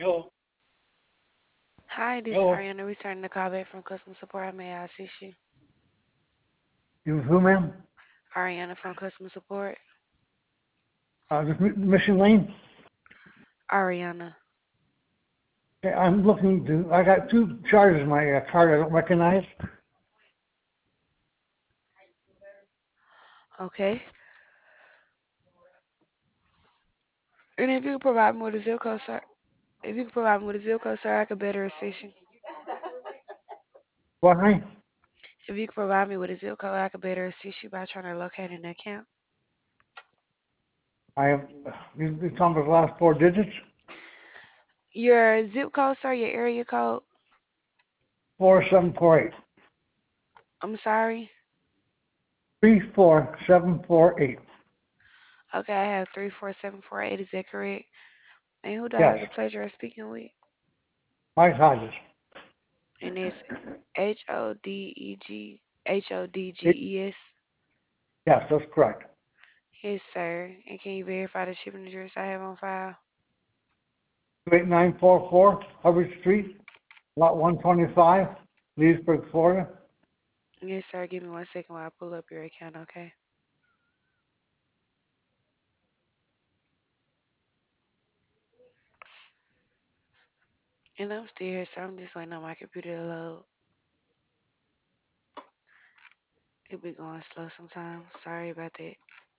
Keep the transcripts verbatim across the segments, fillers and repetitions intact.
Hello. Hi, this is Hello. Ariana returning the call back from customer support. How may I assist you? You who, ma'am? Ariana from customer support. Uh, this Mi- Mission Lane. Ariana. Okay, I'm looking to. I got two charges in my uh, card I don't recognize. Okay. And if you could provide me with a zip code, sir. If you could provide me with a zip code, sir, I could better assist you. What, honey? If you could provide me with a zip code, I could better assist you by trying to locate an account. I have. You, you talking about the last four digits? Your zip code, sir, your area code. Four seven four eight. I'm sorry. Three four seven four eight. Okay, I have three four seven four eight. Is that correct? And who do I Yes. have the pleasure of speaking with? Mike Hodges. And it's H O D E G H O D G Eight- E S. Yes, that's correct. Yes, sir. And can you verify the shipping address I have on file? Two eight nine four four Hubbard Street, lot one twenty five, Leesburg, Florida. Yes, sir. Give me one second while I pull up your account, okay? And I'm still here, so I'm just waiting on my computer to load. It be going slow sometimes. Sorry about that.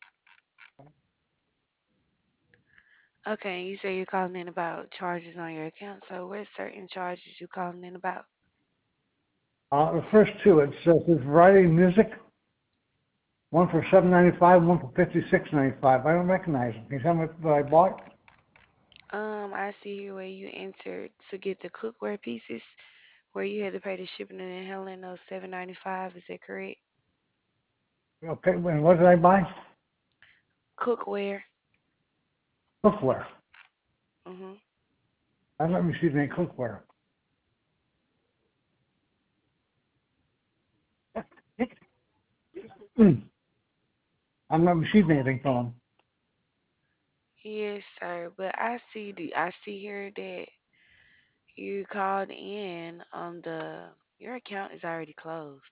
Okay, you say you're calling in about charges on your account. So what certain charges you calling in about? Uh, the first two, it says it's Variety Music. One for seven ninety five, one for fifty six ninety five. I don't recognize them. Can you tell me what I bought? Um, I see here where you entered to get the cookware pieces, where you had to pay the shipping and handling of seven ninety five. Is that correct? Okay, and what did I buy? Cookware. Cookware. Mhm. I haven't received any cookware. Hmm. I'm not receiving anything from them. Yes, sir. But I see the I see here that you called in on the your account is already closed.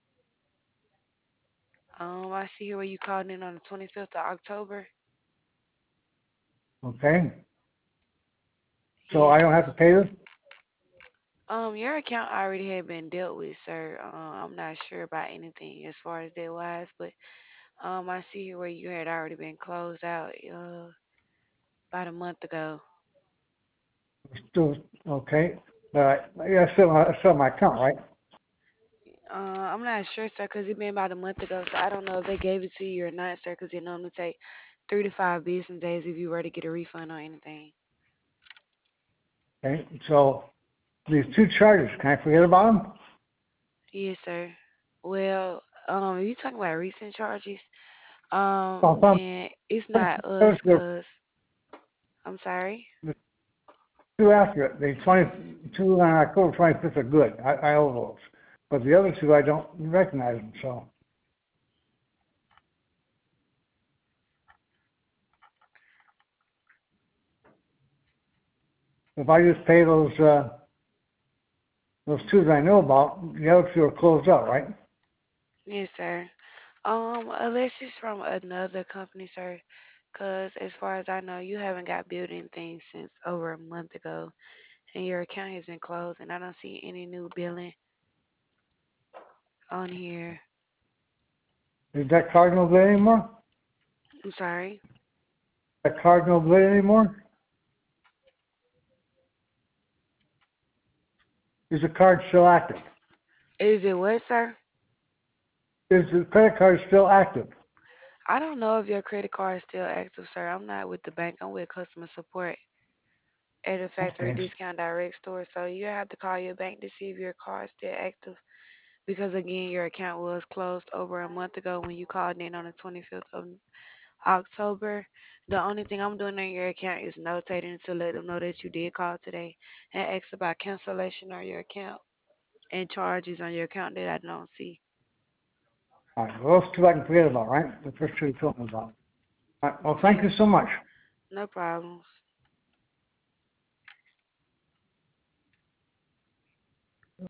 Um, I see here where you called in on the twenty-fifth of October. Okay, so I don't Yes. have to pay this. Um, your account already had been dealt with, sir. Uh, I'm not sure about anything as far as that wise, but um, I see here where you had already been closed out uh about a month ago. Still okay, but I, yeah, still, I still my account, right? Uh, I'm not sure, sir, because it been about a month ago, so I don't know if they gave it to you or not, sir, because it normally take three to five business days if you were to get a refund or anything. Okay, so these two charges, can I forget about them? Yes, sir. Well, um, if you talking about recent charges, um, Oh, some, then it's not those us, are cause I'm sorry. the two after it. The twenty-two on October twenty-fifth are good. I, I owe those, but the other two I don't recognize them. So if I just pay those uh, those two that I know about, the other two are closed out, right? Yes, sir. Um, unless it's from another company, sir, cause as far as I know, you haven't got billed anything since over a month ago, and your account has been closed, and I don't see any new billing on here. Is that card no good anymore? I'm sorry. That card no good anymore? Is the card still active? Is it what, sir? Is the credit card still active? I don't know if your credit card is still active, sir. I'm not with the bank. I'm with customer support at a factory Okay. discount direct store. So you have to call your bank to see if your card is still active. Because again, your account was closed over a month ago when you called in on the twenty-fifth of October. The only thing I'm doing on your account is notating to let them know that you did call today and ask about cancellation on your account and charges on your account that I don't see. All right. Well, those two I can forget about, right? The first two you told me about. All right. Well, thank you Yes, so much. no problems.